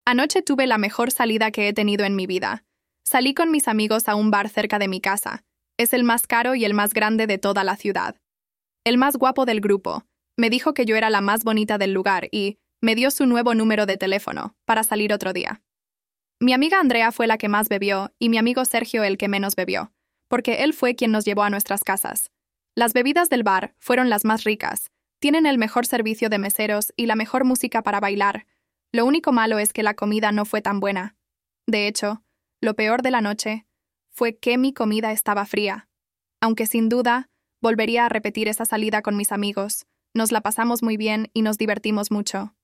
Anoche tuve la mejor salida que he tenido en mi vida. Salí con mis amigos a un bar cerca de mi casa. Es el más caro y el más grande de toda la ciudad. El más guapo del grupo me dijo que yo era la más bonita del lugar y me dio su nuevo número de teléfono para salir otro día. Mi amiga Andrea fue la que más bebió y mi amigo Sergio el que menos bebió, porque él fue quien nos llevó a nuestras casas. Las bebidas del bar fueron las más ricas, tienen el mejor servicio de meseros y la mejor música para bailar. Lo único malo es que la comida no fue tan buena. De hecho, lo peor de la noche fue que mi comida estaba fría. Aunque sin duda, volvería a repetir esa salida con mis amigos. Nos la pasamos muy bien y nos divertimos mucho.